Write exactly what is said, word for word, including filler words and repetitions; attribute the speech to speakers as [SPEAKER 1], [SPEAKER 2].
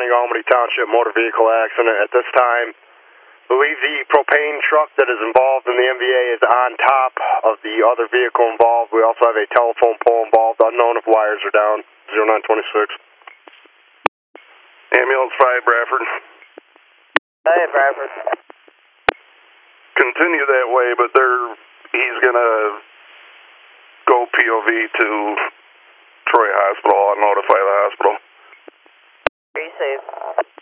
[SPEAKER 1] County, Albany Township motor vehicle accident. At this time, I believe the propane truck that is involved in the M V A is on top of the other vehicle involved. We also have a telephone pole involved, unknown if wires are down. zero nine twenty-six. Ambulance five, Bradford.
[SPEAKER 2] Hey, Bradford.
[SPEAKER 1] Continue that way, but they're, he's going to go P O V to Troy Hospital. I'll notify the hospital.
[SPEAKER 2] Be safe.